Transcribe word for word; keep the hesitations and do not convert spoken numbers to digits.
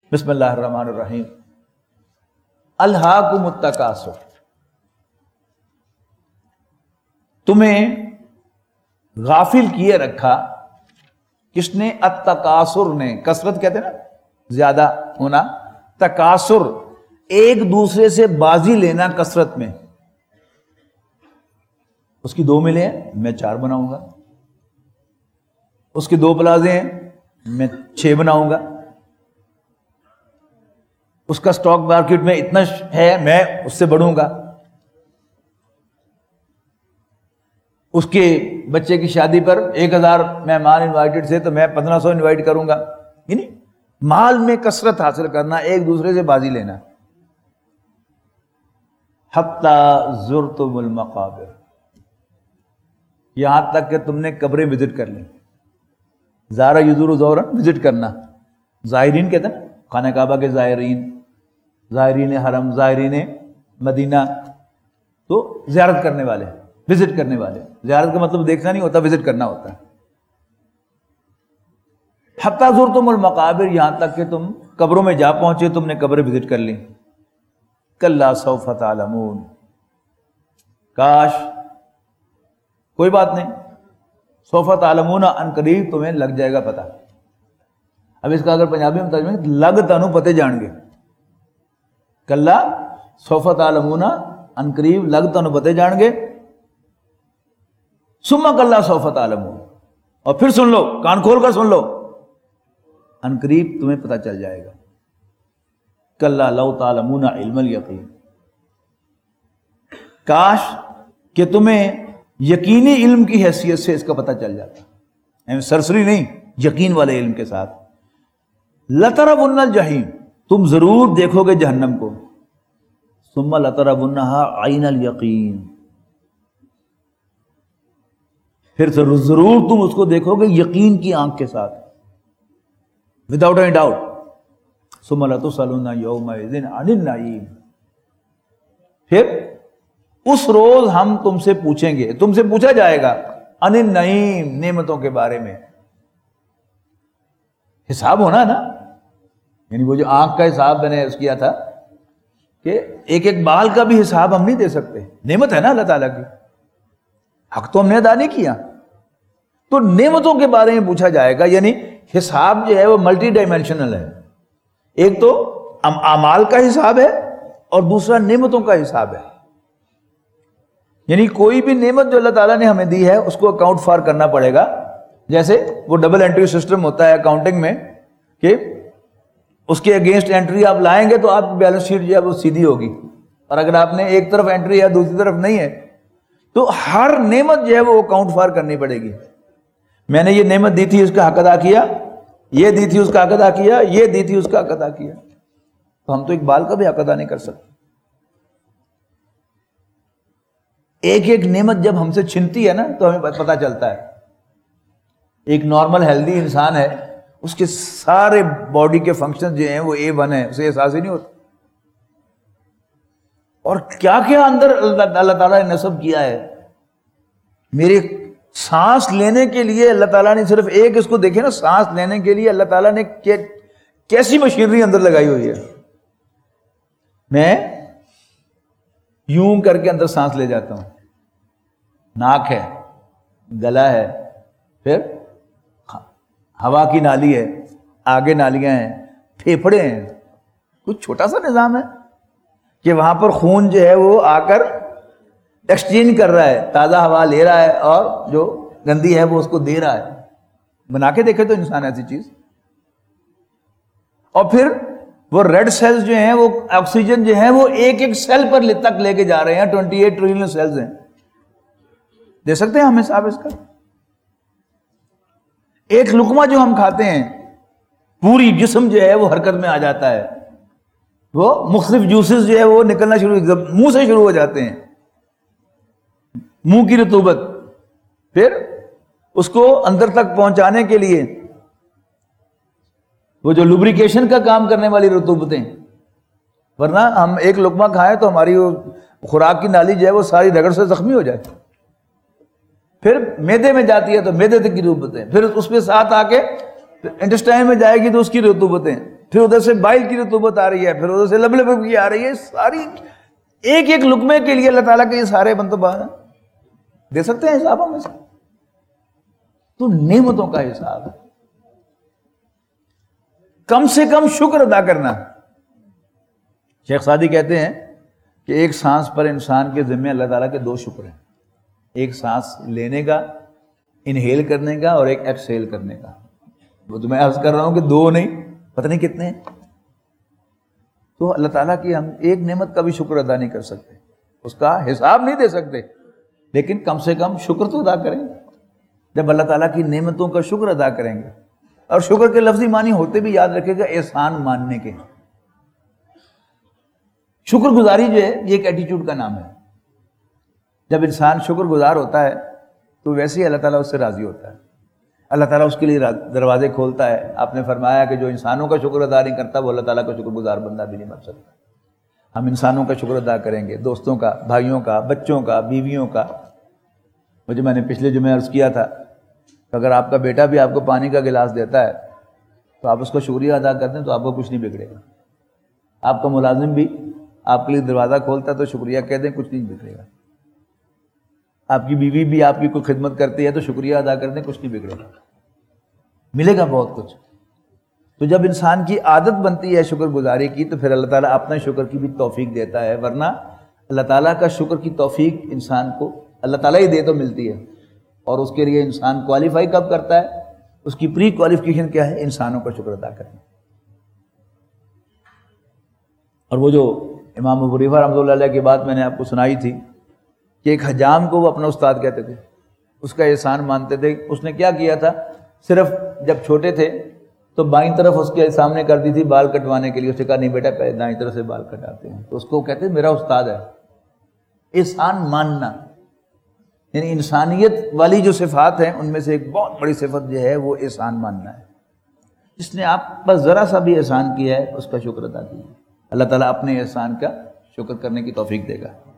بسم اللہ الرحمن الرحیم. الہاکم التکاثر، تمہیں غافل کیے رکھا کس نے؟ التکاثر نے. کثرت کہتے ہیں نا زیادہ ہونا، تکاثر ایک دوسرے سے بازی لینا کثرت میں. اس کی دو ملے ہیں میں چار بناؤں گا، اس کے دو پلازے ہیں میں چھ بناؤں گا، اس کا سٹاک مارکیٹ میں اتنا ہے میں اس سے بڑھوں گا، اس کے بچے کی شادی پر ایک ہزار مہمان انوائٹڈ سے تو میں پندرہ سو انوائٹ کروں گا. یعنی مال میں کثرت حاصل کرنا، ایک دوسرے سے بازی لینا. حتی زرتم المقابر، یہاں تک کہ تم نے قبریں وزٹ کر لیں. زارہ یزور زورن، وزٹ کرنا. زائرین کہتے ہیں نا، خانہ کعبہ کے زائرین، زائرین حرم، زائرین مدینہ، تو زیارت کرنے والے، وزٹ کرنے والے. زیارت کا مطلب دیکھنا نہیں ہوتا، وزٹ کرنا ہوتا ہے. حتی زرتم المقابر، یہاں تک کہ تم قبروں میں جا پہنچے، تم نے قبریں وزٹ کر لی. کلا سوف تعلمون، کاش، کوئی بات نہیں، سوف تعلمون، ان قریب تمہیں لگ جائے گا پتہ. اب اس کا اگر پنجابی میں ترجمہ لگ تانوں پتے جان گے. کلا سوف تعلمون، ان قریب لگ تانوں پتے جان گے. ثم کلا سوف تعلمون، اور پھر سن لو، کان کھول کر سن لو، ان قریب تمہیں پتہ چل جائے گا. کلا لو تعلمون علم الیقین، کاش کہ تمہیں یقینی علم کی حیثیت سے اس کا پتہ چل جاتا، یعنی سرسری نہیں، یقین والے علم کے ساتھ. لترون الجحیم، تم ضرور دیکھو گے جہنم کو. ثم لترونها عین الیقین، پھر ضرور تم اس کو دیکھو گے یقین کی آنکھ کے ساتھ، وداؤٹ اینی ڈاؤٹ. ثم لتسألن یومئذ عن النعیم، پھر اس روز ہم تم سے پوچھیں گے، تم سے پوچھا جائے گا عن النعیم، نعمتوں کے بارے میں. حساب ہونا ہے نا، یعنی وہ جو آنکھ کا حساب میں نے اس کیا تھا کہ ایک ایک بال کا بھی حساب ہم نہیں دے سکتے. نعمت ہے نا اللہ تعالیٰ کی، حق تو ہم نے ادا نہیں کیا. تو نعمتوں کے بارے میں پوچھا جائے گا، یعنی حساب جو ہے وہ ملٹی ڈائمینشنل ہے. ایک تو اعمال کا حساب ہے اور دوسرا نعمتوں کا حساب ہے. یعنی کوئی بھی نعمت جو اللہ تعالیٰ نے ہمیں دی ہے اس کو اکاؤنٹ فار کرنا پڑے گا. جیسے وہ ڈبل انٹری سسٹم ہوتا ہے اکاؤنٹنگ میں کہ اس کے اگینسٹ انٹری آپ لائیں گے تو آپ کی بیلنس شیٹ جو ہے وہ سیدھی ہوگی، اور اگر آپ نے ایک طرف انٹری ہے دوسری طرف نہیں ہے تو ہر نعمت جو ہے وہ اکاؤنٹ فار کرنی پڑے گی. میں نے یہ نعمت دی تھی اس کا حق ادا کیا، یہ دی تھی اس کا حق ادا کیا، یہ دی تھی اس کا حق ادا کیا. تو ہم تو ایک بال کا بھی حق ادا نہیں کر سکتے. ایک ایک نعمت جب ہم سے چھنتی ہے نا تو ہمیں پتہ چلتا ہے. ایک نارمل ہیلدی انسان ہے، اس کے سارے باڈی کے فنکشن جو ہیں وہ اے ون ہے، اسے احساس ہی نہیں ہوتا. اور کیا کیا اندر اللہ تعالیٰ نے نصب کیا ہے. میرے سانس لینے کے لیے اللہ تعالیٰ نے صرف ایک، اس کو دیکھیں نا، سانس لینے کے لیے اللہ تعالیٰ نے کیسی مشینری اندر لگائی ہوئی ہے. میں یوں کر کے اندر سانس لے جاتا ہوں، ناک ہے، گلا ہے، پھر ہوا کی نالی ہے، آگے نالیاں ہیں، پھیپھڑے ہیں. کچھ چھوٹا سا نظام ہے کہ وہاں پر خون جو ہے وہ آ کر ایکسچینج کر رہا ہے، تازہ ہوا لے رہا ہے اور جو گندی ہے وہ اس کو دے رہا ہے. بنا کے دیکھے تو انسان ایسی چیز. اور پھر وہ ریڈ سیلز جو ہیں وہ آکسیجن جو ہے وہ ایک ایک سیل پر تک لے کے جا رہے ہیں. ٹوینٹی ایٹ ٹریلین سیلز ہیں. دے سکتے ہیں ہم حساب اس کا؟ ایک لقمہ جو ہم کھاتے ہیں پوری جسم جو ہے وہ حرکت میں آ جاتا ہے. وہ مختلف جوسز جو ہے وہ نکلنا شروع منہ سے شروع ہو جاتے ہیں، منہ کی رطوبت، پھر اس کو اندر تک پہنچانے کے لیے وہ جو لوبریکیشن کا کام کرنے والی رطوبتیں. ورنہ ہم ایک لقمہ کھائیں تو ہماری وہ خوراک کی نالی جو ہے وہ ساری رگڑ سے زخمی ہو جائے. پھر میدے میں جاتی ہے تو میدے تک کی رطوبتیں، پھر اس کے ساتھ آ کے انٹسٹائن میں جائے گی تو اس کی رطوبتیں، پھر ادھر سے بائل کی رطوبت آ رہی ہے، پھر ادھر سے لب لب کی آ رہی ہے، ساری ایک ایک لقمے کے لیے اللہ تعالیٰ کے یہ سارے بندوبست دے سکتے ہیں حساب ہم سے؟ تو نعمتوں کا حساب ہے، کم سے کم شکر ادا کرنا۔ شیخ سعدی کہتے ہیں کہ ایک سانس پر انسان کے ذمہ اللہ تعالیٰ کے دو شکر ہیں، ایک سانس لینے کا، انہیل کرنے کا، اور ایک ایکسیل کرنے کا۔ وہ تو میں عرض کر رہا ہوں کہ دو نہیں پتہ نہیں کتنے ہیں۔ تو اللہ تعالیٰ کی ہم ایک نعمت کا بھی شکر ادا نہیں کر سکتے، اس کا حساب نہیں دے سکتے، لیکن کم سے کم شکر تو ادا کریں۔ جب اللہ تعالیٰ کی نعمتوں کا شکر ادا کریں گے، اور شکر کے لفظی معنی ہوتے بھی یاد رکھے گا احسان ماننے کے۔ شکر گزاری جو ہے یہ ایک ایٹیٹیوڈ کا نام ہے۔ جب انسان شکر گزار ہوتا ہے تو ویسے ہی اللہ تعالیٰ اس سے راضی ہوتا ہے، اللہ تعالیٰ اس کے لیے دروازے کھولتا ہے۔ آپ نے فرمایا کہ جو انسانوں کا شکر ادا نہیں کرتا وہ اللہ تعالیٰ کا شکر گزار بندہ بھی نہیں بن سکتا۔ ہم انسانوں کا شکر ادا کریں گے، دوستوں کا، بھائیوں کا، بچوں کا، بیویوں کا۔ مجھے میں نے پچھلے جمعے عرض کیا تھا کہ اگر آپ کا بیٹا بھی آپ کو پانی کا گلاس دیتا ہے تو آپ اس کا شکریہ ادا کر دیں تو آپ کو کچھ نہیں بگڑے گا۔ آپ کا ملازم بھی آپ کے لیے دروازہ کھولتا ہے تو شکریہ کہہ دیں، کچھ نہیں بگڑے گا۔ آپ کی بیوی بھی آپ کی کوئی خدمت کرتی ہے تو شکریہ ادا کر دیں، کچھ نہیں بگڑے گا، ملے گا بہت کچھ۔ تو جب انسان کی عادت بنتی ہے شکر گزاری کی تو پھر اللہ تعالیٰ اپنا شکر کی بھی توفیق دیتا ہے، ورنہ اللہ تعالیٰ کا شکر کی توفیق انسان کو اللہ تعالیٰ ہی دے تو ملتی ہے، اور اس کے لیے انسان کوالیفائی کب کرتا ہے؟ اس کی پری کوالیفیکیشن کیا ہے؟ انسانوں کا شکر ادا کرنا۔ اور وہ جو امام ابو حنیفہ رحمۃ اللہ علیہ کی بات میں نے آپ کو سنائی تھی کہ ایک حجام کو وہ اپنا استاد کہتے تھے، اس کا احسان مانتے تھے۔ اس نے کیا کیا تھا؟ صرف جب چھوٹے تھے تو بائیں طرف اس کے سامنے کر دی تھی بال کٹوانے کے لیے، اس نے کہا نہیں بیٹا پہلے دائیں طرف سے بال کٹاتے ہیں، تو اس کو کہتے ہیں میرا استاد ہے۔ احسان ماننا یعنی انسانیت والی جو صفات ہیں ان میں سے ایک بہت بڑی صفت جو ہے وہ احسان ماننا ہے۔ جس نے آپ پر ذرا سا بھی احسان کیا ہے اس کا شکر ادا کیجیے، اللہ تعالیٰ اپنے احسان کا شکر کرنے کی توفیق دے گا۔